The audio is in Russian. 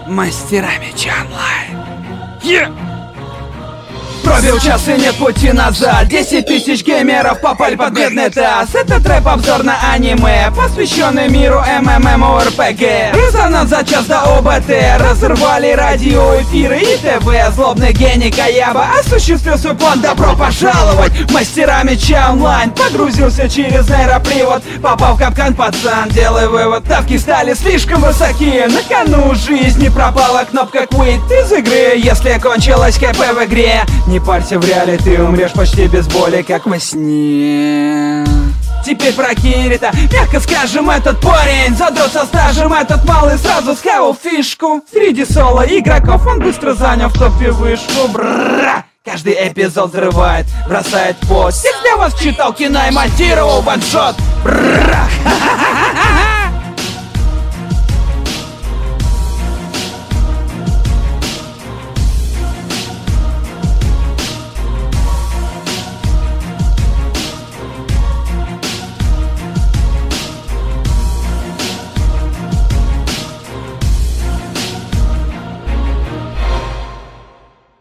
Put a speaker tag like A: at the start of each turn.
A: Мастера Меча Онлайн. Пробил час и нет пути назад. 10 тысяч геймеров попали под бедный таз. Это трэп-обзор на аниме, посвященный миру MMORPG. Резонанс за час до ОБТ. Разорвали радиоэфиры и ТВ. Злобный гений Каяба осуществил свой план. Добро пожаловать в Мастера Меча Онлайн. Погрузился через нейропривод, попал в капкан, пацан, делай вывод. Ставки стали слишком высоки. На кону жизни пропала кнопка quit из игры, если кончилась КП в игре. Не парься, в реале ты умрешь почти без боли, как во сне. Теперь про Кирита, мягко скажем, этот парень задрот со стажем. Этот малый сразу схавал фишку. Среди соло игроков он быстро занял в топе вышку. Брррра. Каждый эпизод взрывает, бросает пост. Всех для вас читал кино и монтировал ваншот. Брррра.